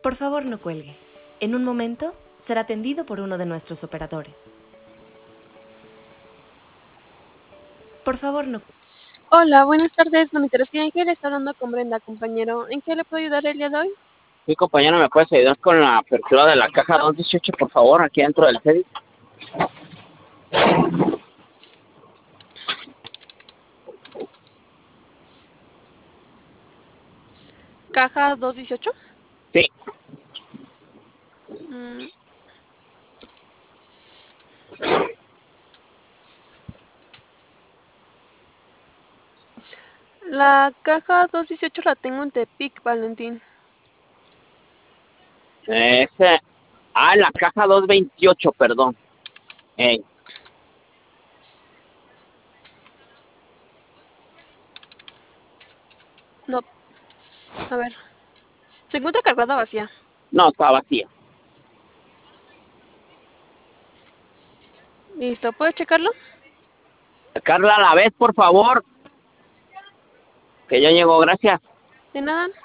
Por favor, no cuelgue. En un momento será atendido por uno de nuestros operadores. Por favor, no. Hola, buenas tardes. Monitores Ángel está hablando con Brenda, compañero. ¿En qué le puedo ayudar el día de hoy? Sí, compañero, ¿me puedes ayudar con la apertura de la caja 218, por favor, aquí dentro del CEDIS? Caja 218. Sí. Mm, La caja 218 la tengo en Tepic, Valentín. Ese... la caja 228, perdón. Ey, No, a ver. Se encuentra cargada vacía. no, está vacía. Listo, ¿puedes checarlo? Carla, a la vez, por favor, que ya llegó, gracias. De nada.